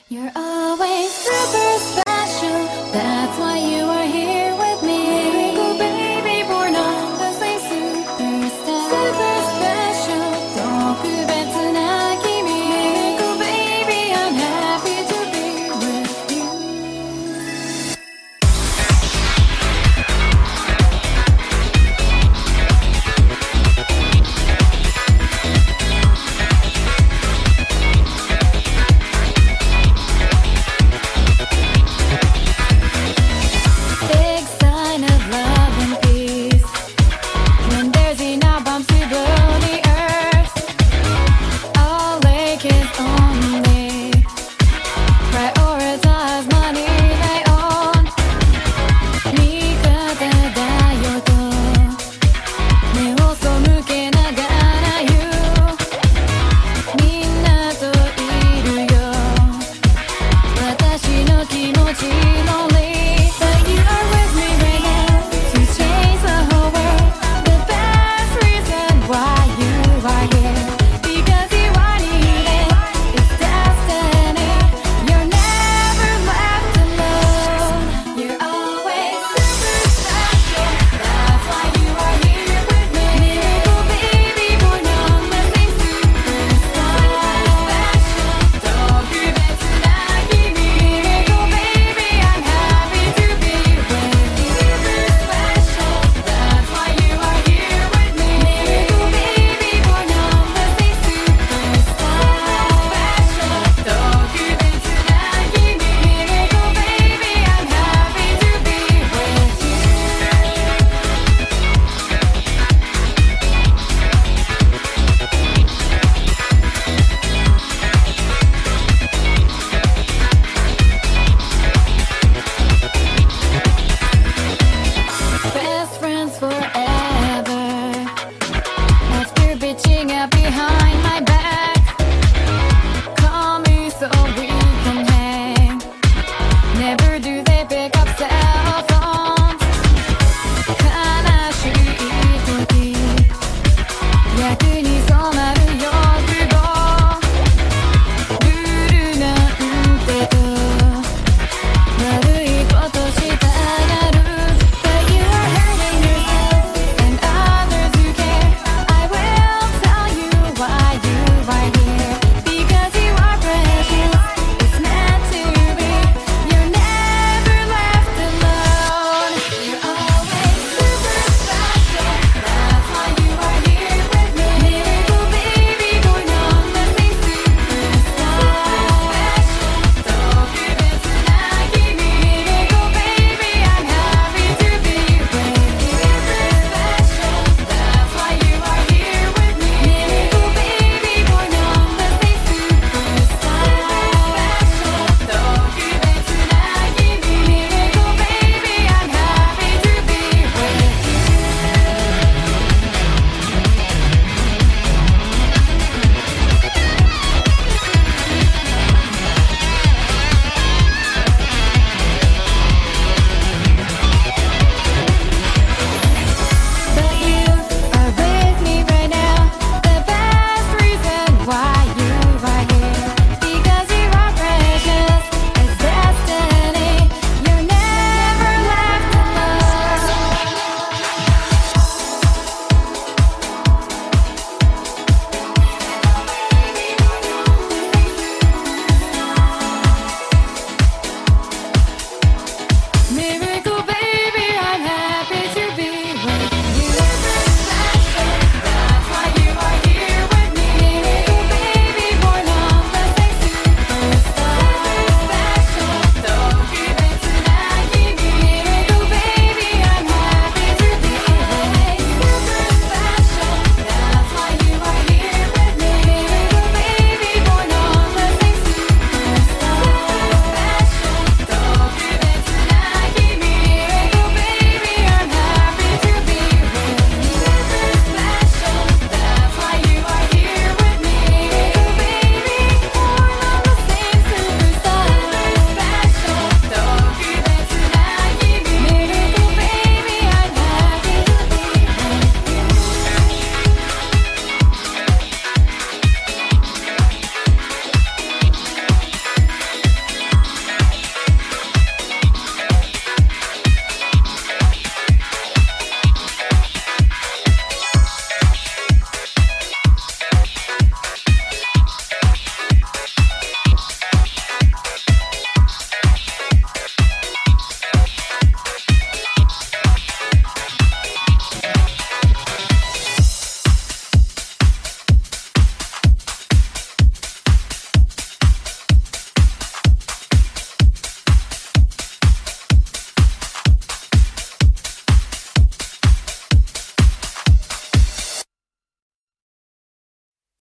You're always super special. That's why you are here with me. Miracle baby, born on the same superstar. Super special. 特別な君。Miracle baby, I'm happy to be with you. Big sign of love and peace. When there's enough bombs to blow the earth, all they kiss only. Prioritize money they own. 味方だよと目を背けながら言う。みんなといるよ。私の気持ち lonely. But you are with me right now to change the whole world. The best reason why you are here, because you are needed. It's destiny. You're never left alone. You're always super special. That's why you are here with me. Miracle baby, born on the same superstar. Super special. 特別な君。Miracle baby, I'm happy to be with you. Super special. That's why you are here with me. Miracle baby, born on the same superstar. Special. 特別な君。Miracle baby, I'm happy to be with you. Best friends forever. After bitching out behind my back, call me so weird.